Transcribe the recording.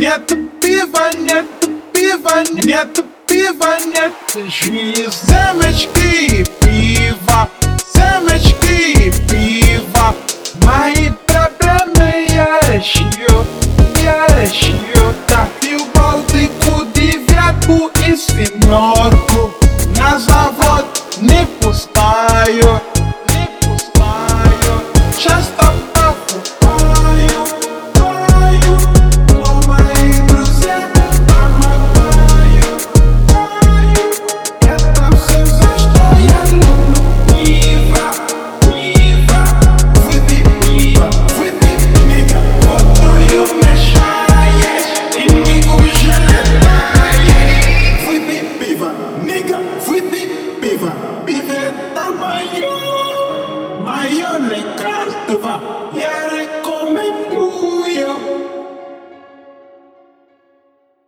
Нет пива, нет пива, нет пива, нет. Жили семечки пива, семечки пива. Мои проблемы я решил. Так пил Балтику, девятку и семерку. На завод не пускаю, часто покупаю, но мои друзья помогают. Это все, за что я люблю пиво. Выпей пиво, выпей мига, водою мешаешь и мигу уже летаешь. Выпей пиво, мига, выпей пиво. Пиво это мое лекарство.